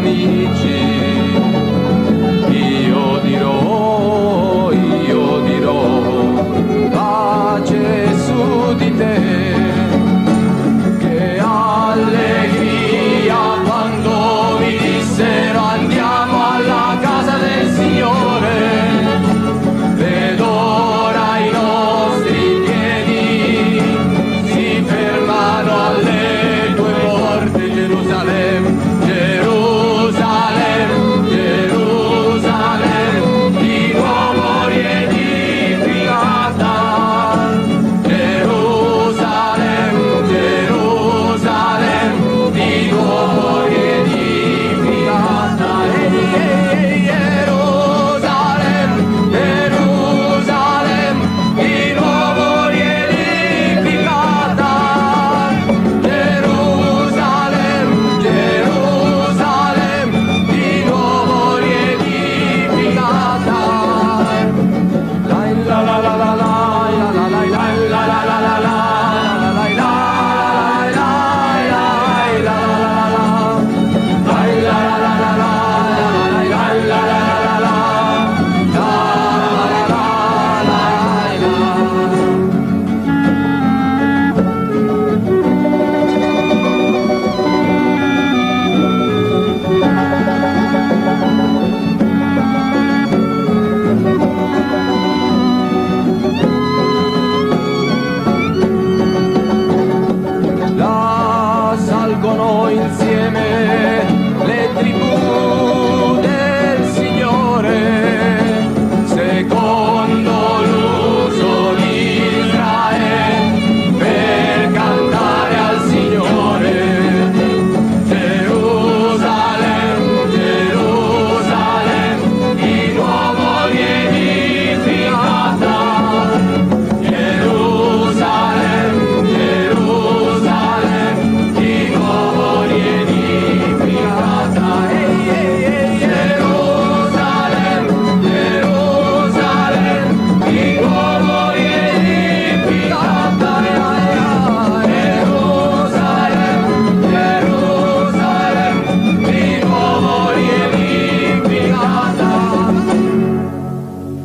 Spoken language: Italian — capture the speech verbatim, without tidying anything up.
amici. Io dirò, io dirò, pace su di te, che allegria quando mi dissero andiamo alla casa del Signore. Ed ora i nostri piedi si fermano alle tue porte, Gerusalemme, Gerusalemme, Gerusalemme, di nuovo riedificata. Gerusalemme, Gerusalemme, di nuovo riedificata. Ehi, Gerusalemme, Gerusalemme, di nuovo riedificata. Gerusalemme, Gerusalemme, di nuovo riedificata. La la la la la la la la la la la la la la. Là salgono insieme le tribù